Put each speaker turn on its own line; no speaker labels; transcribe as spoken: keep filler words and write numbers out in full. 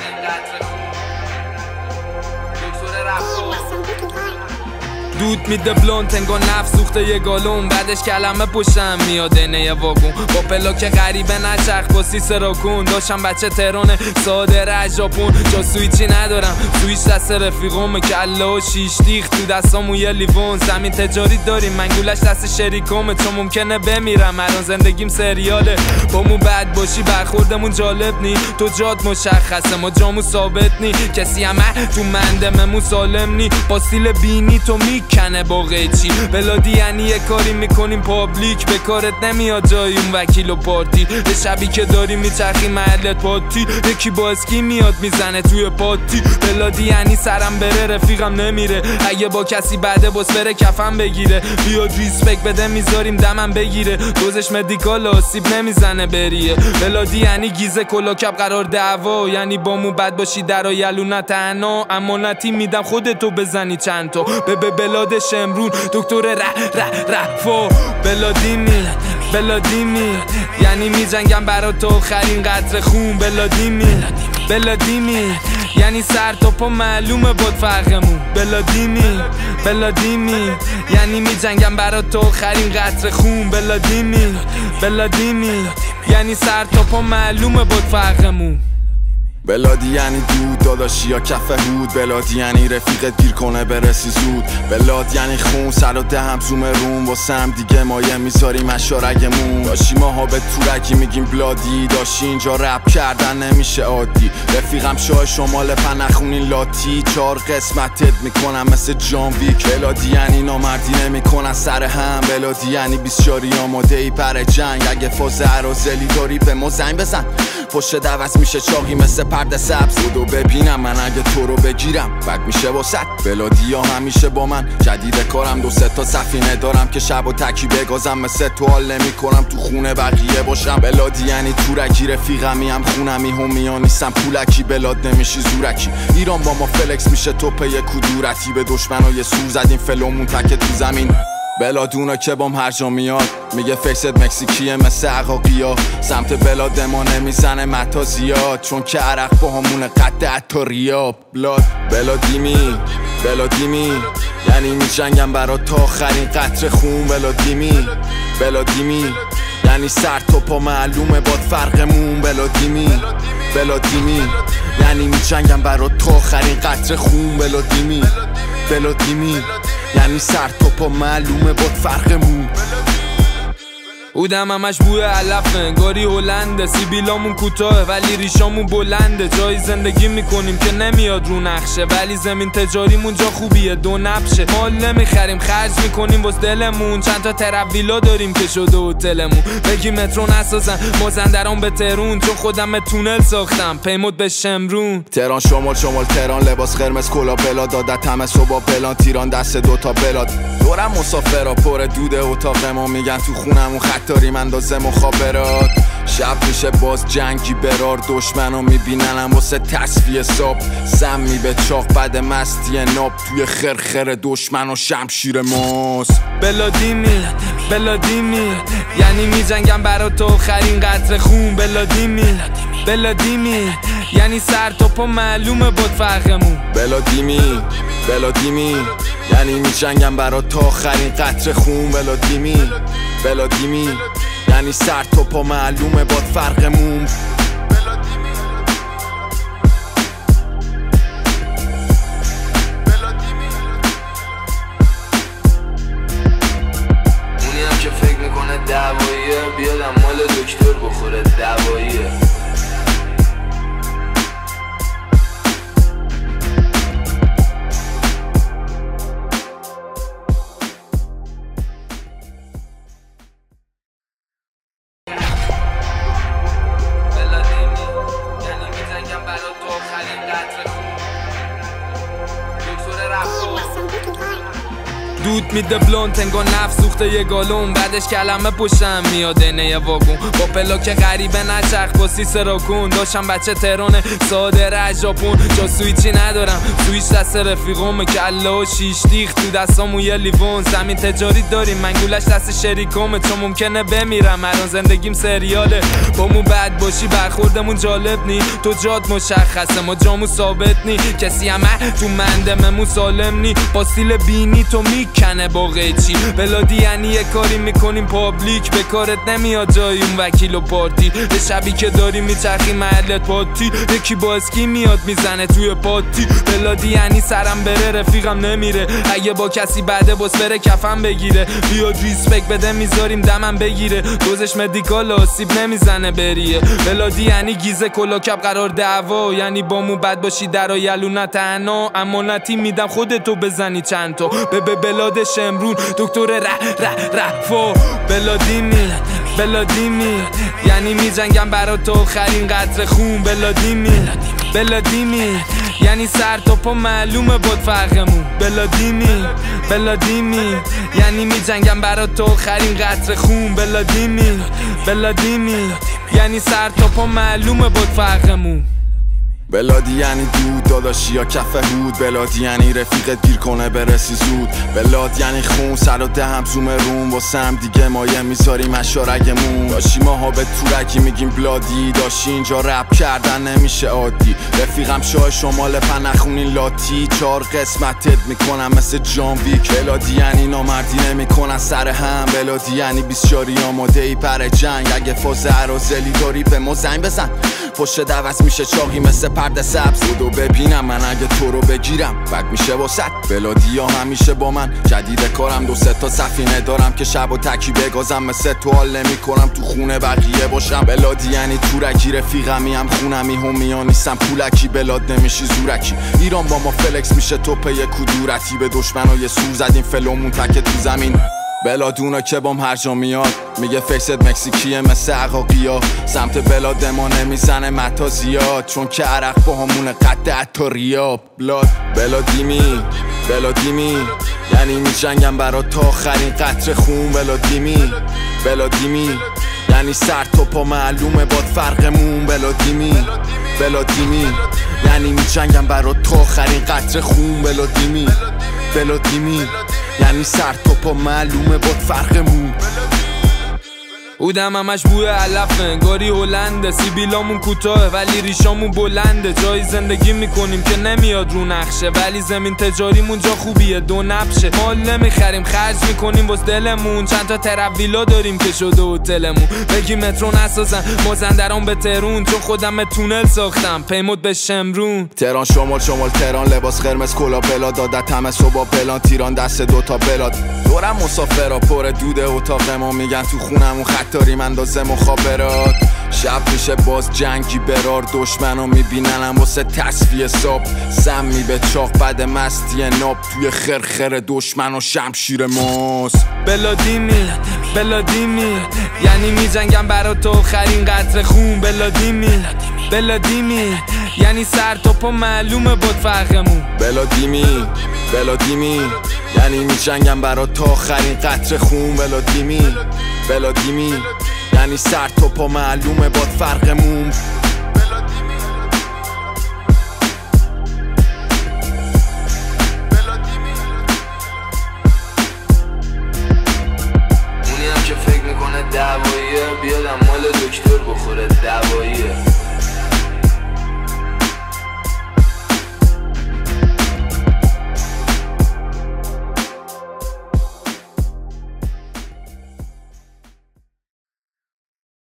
دود میده بلونت انگار نفس سوخته یه گالون، بعدش کلمه پشتم میاد اینه یه واگون با پلاک غریبه نچرخ با سی سراکون. داشتم بچه تهران ساده ره ژاپن، جا سویچی ندارم سویچ دست رفیقم، کله و شیش دیخ تو دستامو یه لیوان. زمین تجاری داریم منگولش دست شریکامه، چون ممکنه بمیرم الان زندگیم سریاله. با مو بد باشی برخوردمون جالب نی، تو جاد مشخصه ما جامو ثابت نی، کسی همه تو مندممون سالم نی، با سیل بینی تو می کنه با قیچی بلادی یعنی یه کاری میکنیم پابلیک، به کارت نمیاد جای اون وکیل و پارتی، به شبی که داری میچرخی محلت پاتی، یکی با اسکی میاد میزنه توی پاتی. بلادی یعنی سرم بره رفیقم نمیره، اگه با کسی بعده باس بره کفن بگیره، بیاد ریسپکت بده میذاریم دمم بگیره، دوزش مدیکال آسیب نمیزنه بریه. بلادی یعنی گیزه کلاکب قرار دعوا، یعنی با مو بد باشی در یلو تنها، امانتی میدم خودتو بزنی چند تا به به بلاد شمرون دکتر ر ر رفا. بلادیمی بلادیمی یعنی می جنگم برا تو آخرین قطره خون. بلادیمی بلادیمی یعنی سر تا پا معلومه بود فرقمون. بلادیمی بلادیمی یعنی می جنگم برا تو آخرین قطره خون. بلادیمی بلادیمی یعنی سر تا پا معلومه بود فرقمون.
بلادی یعنی دود داداشی یا کف هود، بلادی یعنی رفیقت گیر کنه برسی زود، بلاد یعنی خون سر و دهم زوم روم، واسه هم دیگه مایه میذاریم اشارگمون. داشی ماها به تورکی میگیم بلادی، داشی اینجا رپ کردن نمیشه عادی، رفیقم شاه شمال پنخونی لاتی، چهار قسمتت میکنم مثل جان ویک. بلادی یعنی نامردی نمیکنن سر هم، بلادی یعنی بیسیاری آماده ای پر جنگ، اگه فاز عرازلی داری به ما زنگ بزن، پشت دوست میشه چاقی مثل پرده سبز، بودو ببینم من اگه تو رو بگیرم بد میشه واسط. بلادی ها همیشه با من جدید کارم، دو سه تا سفینه دارم که شب و تکی بگازم، مثل تو حال نمی کنم تو خونه بقیه باشم. بلادی یعنی تورکی رفیقمی هم خونمی همیا نیستم پولکی، بلاد نمیشی زورکی، ایران با ما فلکس میشه توپه یه کدورتی، به دشمنای سور زدیم فلومون تکه تو زمین. بلادونا که بام هر جا میاد میگه فیست مکزیکیه مثل عقاقیا، سمت بلاد ما نمیزنه متا زیاد، چون که عرق با همونه قد عطاریا. بلاد بلادیمی بلادیمی یعنی میجنگم برا تا آخرین قطره خون. بلادیمی بلادیمی یعنی سر تا پا معلومه باد فرقمون. بلادیمی بلادیمی یعنی میجنگم برا تا آخرین قطره خون. بلادیمی بلادیمی یعنی سر تا پا معلومه باد فرقمون.
اودم همش بوی علف انگاری هلنده، سیبیلامون کوتاه ولی ریشامون بلنده، جایی زندگی میکنیم که نمیاد رو نقشه، ولی زمین تجاریمون جا خوبیه دو نبشه، مال نمیخریم خرج میکنیم باز دلمون، چند تا ترابیلا داریم که شده هتلمون، بگی مترو نسازن مازندران به تهرون، چون خودم تونل ساختم پیمود به شمرون.
تهران شمال شمال تهران لباس قرمز کلا بلاد، دادت همه صبح پلان تیران دست دوتا بلاد، دورم مسافرا پر دوده اتاق ما میگن تو خونمون داریم اندازه مخابرات، شب میشه باز جنگی برار، دشمنو میبیننم واسه تصفیه ساب، سمی به چاق بعد مستی ناب، توی خرخر دشمن و شمشیر ماست.
بلادیمی بلادیمی یعنی میجنگم برا تو آخرین قطره خون. بلادیمی بلادیمی یعنی سر تا پا معلومه بود فرقمون.
بلادیمی بلادیمی یعنی میجنگم برا تا آخرین قطره خون. بلادیمی بلادیمی یعنی سر تا پا معلومه باد فرقمون.
اونی هم که فکر میکنه دعواییه بیادم مال دکتر بخوره دعواییه. دود میده بلونت انگار نفس سوخته یه گالون، بعدش کلمه پشتم میاد اینه واگون، با پلاک غریبه نچرخ با سیس راکون. داشتم بچه تهران ساده از ژاپن، جا سویچی ندارم سویچ دست رفیقم، کله و شیش تیغ تو دستامو یه لیوان. زمین تجاری داریم منگولش دست شریکامه، چون ممکنه بمیرم الان زندگیم سریاله. با مو بد باشی برخوردمون جالب نی، تو جات مشخصه ما جامو ثابت نی، کسی همه تو مندممون سالم نی، با استیل بینی تو میکنه با قیچی. بلادی یعنی یه کاری میکنیم پابلیک، به کارت نمیاد جای اون وکیل و پارتی، به شبی که داری میچرخی محلت پاتی، یکی با اسکی میاد میزنه توی پاتی. بلادی یعنی سرم بره رفیقم نمیره، اگه با کسی بعده باس بره کفم بگیره، بیاد ریسپکت بده میذاریم دمم بگیره، دوزش مدیکال آسیب نمیزنه بریه. بلادی یعنی گیزه کلاکب قرار دعوا، یعنی با مو بد باشی در یلونه تنها، امانتی میدم خودتو بزنی چند تا. به به بلاد شمرون دکتر ر ر رفا. بلادی می بلادی می یعنی میجنگم برا تو آخرین قطره خون. بلادی می بلادی می یعنی سر تا پا معلومه بود فرقمون. بلادی می بلادی می یعنی میجنگم برا تو آخرین قطره خون. بلادی می بلادی می یعنی سر تا پا معلومه بود فرقمون.
بلادی یعنی دود داداشی یا کف هود، بلادی یعنی رفیقت گیر کنه برسی زود، بلاد یعنی خون سر و دهم زوم روم، واسه هم دیگه مایه میذاریم اشارگمون. داشی ماها به تورکی میگیم بلادی، داشی اینجا رپ کردن نمیشه عادی، رفیقم شاه شمال پنخونین لاتی، چهار قسمتت میکنم مثل جان ویک. بلادی یعنی نامردی نمیکنن سر هم، بلادی یعنی بیسیاری آماده ای پر جنگ، اگه فاز عرازلی داری به ما زنگ بزن، پشت دوست میشه چاقی مثل پرده سبز، بودو ببینم من اگه تو رو بگیرم بد میشه واسط. بلادی ها همیشه با من جدید کارم، دو سه تا سفینه دارم که شب و تکی بگازم، مثل تو حال نمی کنم تو خونه بقیه باشم. بلادی یعنی تورکی رفیقمی هم خونمی همیا نیستم پولکی، بلاد نمیشی زورکی، ایران با ما فلکس میشه تو پی کدورتی، به دشمنای سو زدیم فلومون تک تو زمین. بلادونا که بام هر جا میاد میگه فیست مکزیکیه مثل عقاقیا، سمت بلاد ما نمیزنه متا زیاد، چون که عرق با همونه قد عطاریا. بلاد بلادی می بلادی می یعنی میجنگم برا تا آخرین قطره خون. بلادی می بلادی می یعنی سر تا پا معلومه باد فرقمون. بلادی می بلادی می یعنی میجنگم برا تا آخرین قطره خون. بلادی می بلادی می یعنی سر تا پا معلومه باد فرقمون.
اودم همش بوی علف انگاری هلنده، سیبیلامون کوتاه ولی ریشامون بلنده، جایی زندگی میکنیم که نمیاد رو نقشه، ولی زمین تجاریمون جا خوبیه دو نبشه، مال نمیخریم خرج میکنیم واسه دلمون، چند تا ترویلا داریم که شده هتلمون، بگی مترو نسازن مازندران به تهرون، چون خودم تونل ساختم پیمود به شمرون.
تهران شمال شمال تهران لباس قرمز کلا بلاد، عادت همه صبح پلان تیران دست دوتا بلاد، دورم مسافرا پر دود اتاق ما میگن تو خونمون خطاری اندازه مخابرات، شب میشه باز جنگی برار، دشمنو میبیننم واسه تصفیه ساب، سمی به چاق بعد مستی ناب، توی خرخر دشمن و شمشیر ماست.
بلادی می بلادی می یعنی میجنگم برا تو آخرین قطره خون. بلادی می بلادی می یعنی سر تا پا معلومه بود فرقمون.
بلادی می بلادی می یعنی میجنگم برا تا آخرین قطره خون. بلادی می بلادی می یعنی سر تا پا معلومه بود فرقمون.